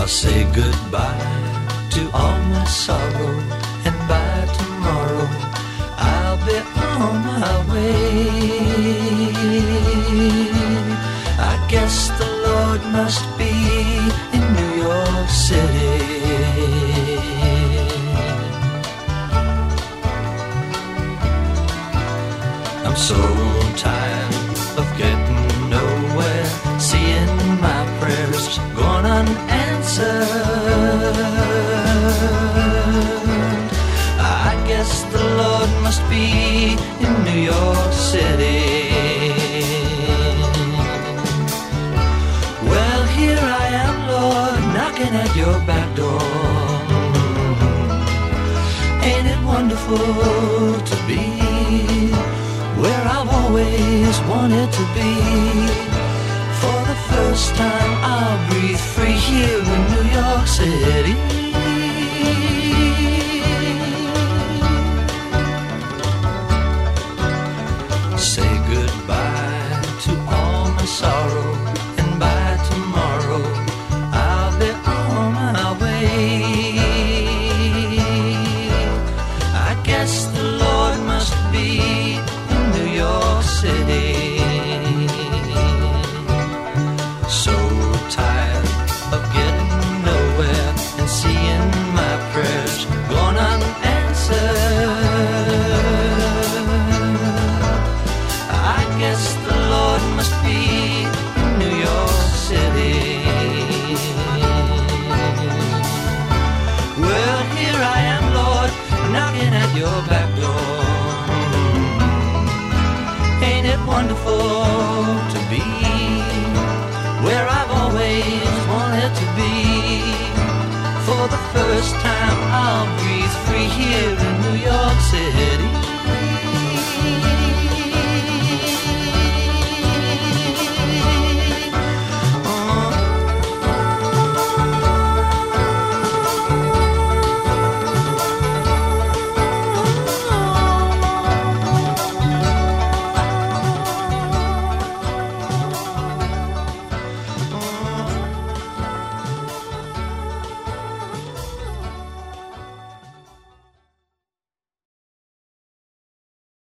I'll say goodbye to all my sorrow, and by tomorrow I'll be on my way. I guess the Lord must be in New York City. I'm so tired of getting nowhere, seeing my prayers gone unanswered. I guess the Lord must be in New York City. Well, here I am, Lord, knocking at your back door. Ain't it wonderful to be where I've always wanted to be? For the first time I'll breathe free here in New York City. Say goodbye to all my sorrow, and by tomorrow I'll be on my way. I guess the Lord must be in New York City. So tired of getting nowhere and seeing my prayers gone unanswered. I guess the Lord must be in New York City. Well, here I am, Lord, knocking at your back door. Ain't it wonderful